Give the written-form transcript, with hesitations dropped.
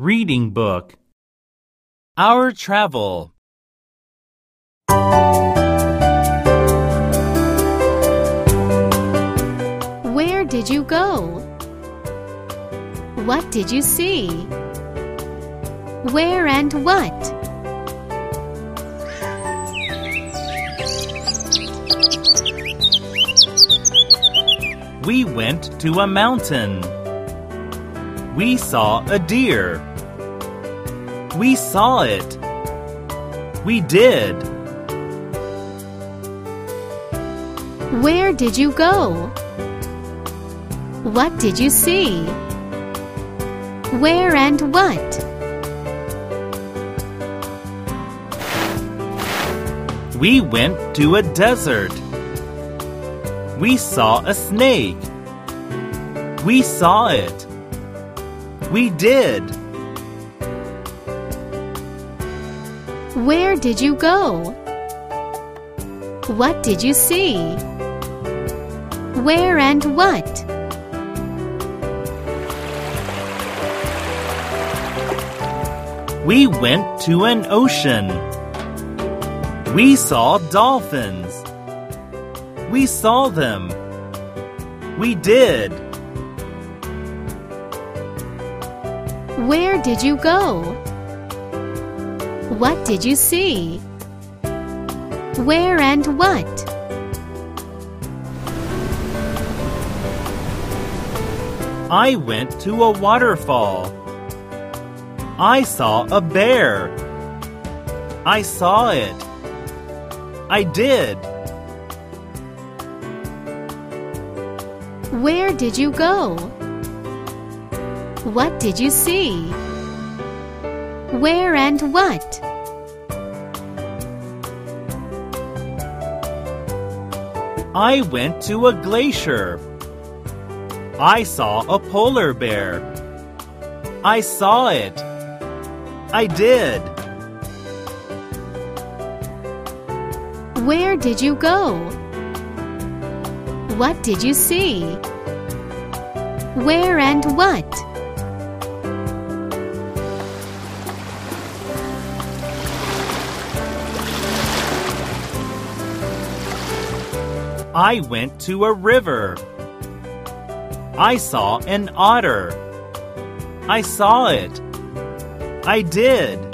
Reading book. Our travel. Where did you go? What did you see? Where and what? We went to a mountain. We saw a deer. We saw it. We did. Where did you go? What did you see? Where and what? We went to a desert. We saw a snake. We saw it. We did. Where did you go? What did you see? Where and what? We went to an ocean. We saw dolphins. We saw them. We did. Where did you go? What did you see? Where and what? I went to a waterfall. I saw a bear. I saw it. I did. Where did you go? What did you see? Where and what? I went to a glacier. I saw a polar bear. I saw it. I did. Where did you go? What did you see? Where and what? I went to a river. I saw an otter. I saw it. I did.